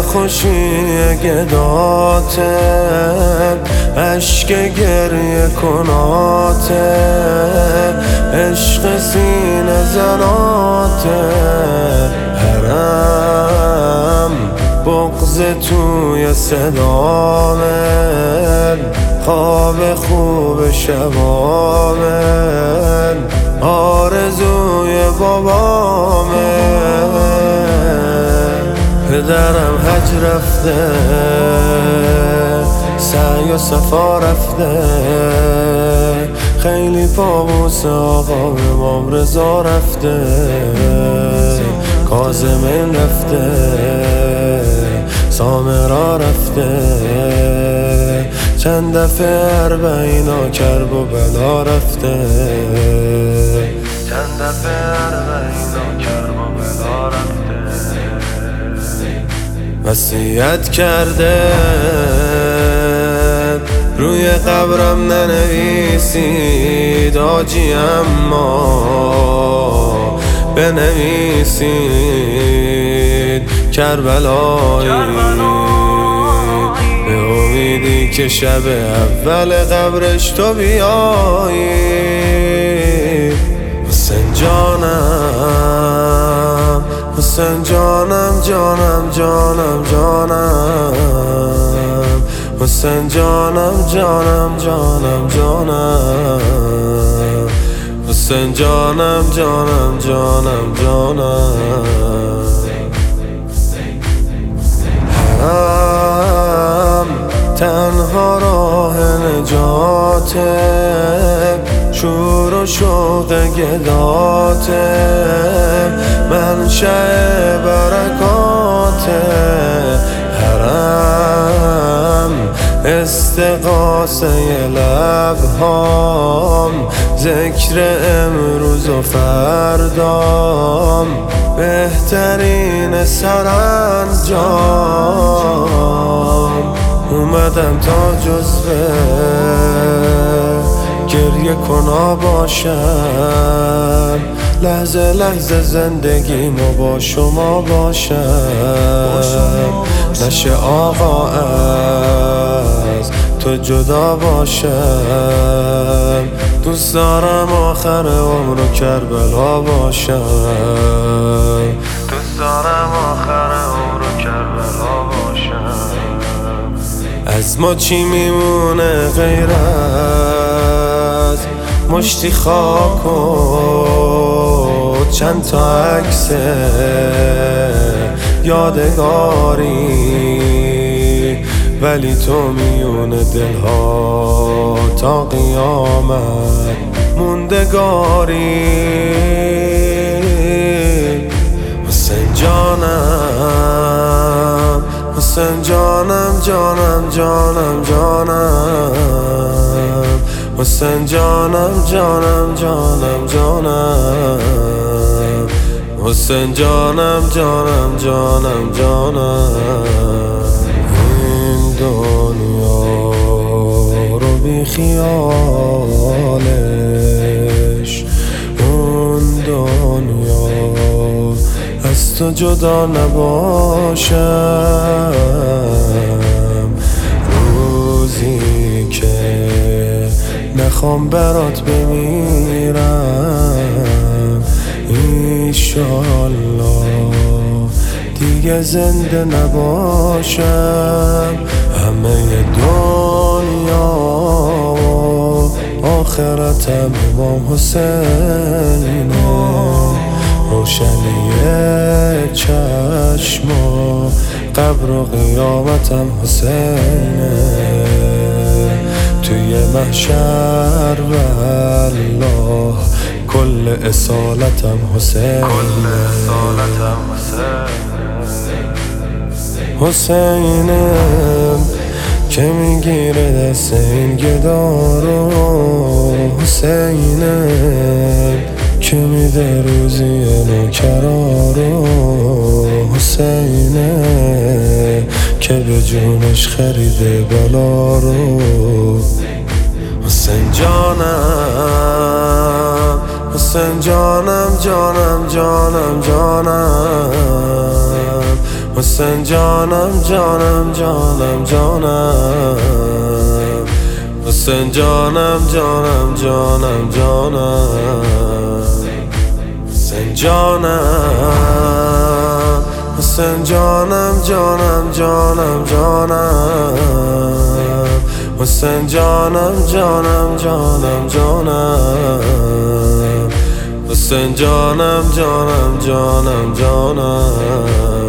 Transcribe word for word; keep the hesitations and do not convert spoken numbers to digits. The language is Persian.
خوشی گداته، عشق گریه کناته، عشق سینه زناته، حرم بغض توی صدامه، خواب خوب شبامه، آرزوی بابامه. پدرم حج رفته، سعی و صفا رفته، خیلی پابوس آقا امام رضا رفته، کاظمین رفته، سامرا رفته، چند دفعه اربعینا کرب و بلا رفته، چند دفعه اربعینا کرب و بلا رفته. وصیت کرده روی قبرم ننویسید آجی، اما بنویسید کربلایی، به امیدی که شب اول قبرش تو بیایی. حسین جانم، حسین جانم، جانم جانم جانم، حسین جانم جانم جانم جانم، حسین جانم جانم جانم جانم. حرم تنها راه نجاته، شور و شوق گداته، منشأ برکاته، حرم استغاثه لبهام، ذکر امروز و فردام، بهترین سرانجام. اومدم تا جزوه گریه کنا باشم، لحظه لحظه زندگیمو با شما باشم، نشه آقا از تو جدا باشم، دوست دارم آخر عمرو کربلا باشم، دوست دارم آخر عمرو کربلا باشم. از ما چی میمونه غیر از مشتی خاک و چند تا عکس یادگاری، ولی تو میون دلها تا قیامت موندگاری. حسین جانم، حسین جانم جانم جانم جانم، حسین جانم جانم جانم جانم، حسین جانم جانم جانم جانم. این دنیا رو بی خیالش، اون دنیا از تو جدا نباشم، روزی که نخوام برات بمیرم، ایشالله دیگه زنده نباشم. همه دنیا و آخرتم امام حسینه، روشنی چشم و قبر و قیامتم حسینه، توی محشر والله کل اصالتم حسینه، حسینم که میگیره دست این گدارو، حسینم که میده روزی نوکرارو، حسینه که به جونش خریده بلا رو. حسین جانم، حسین جانم جانم جانم جانم، حسین جانم جانم جانم جانم حسین جانم جانم جانم جانم حسین جانم حسین جانم جانم جانم جانم حسین جانم جانم جانم جانم حسین جانم جانم جانم جانم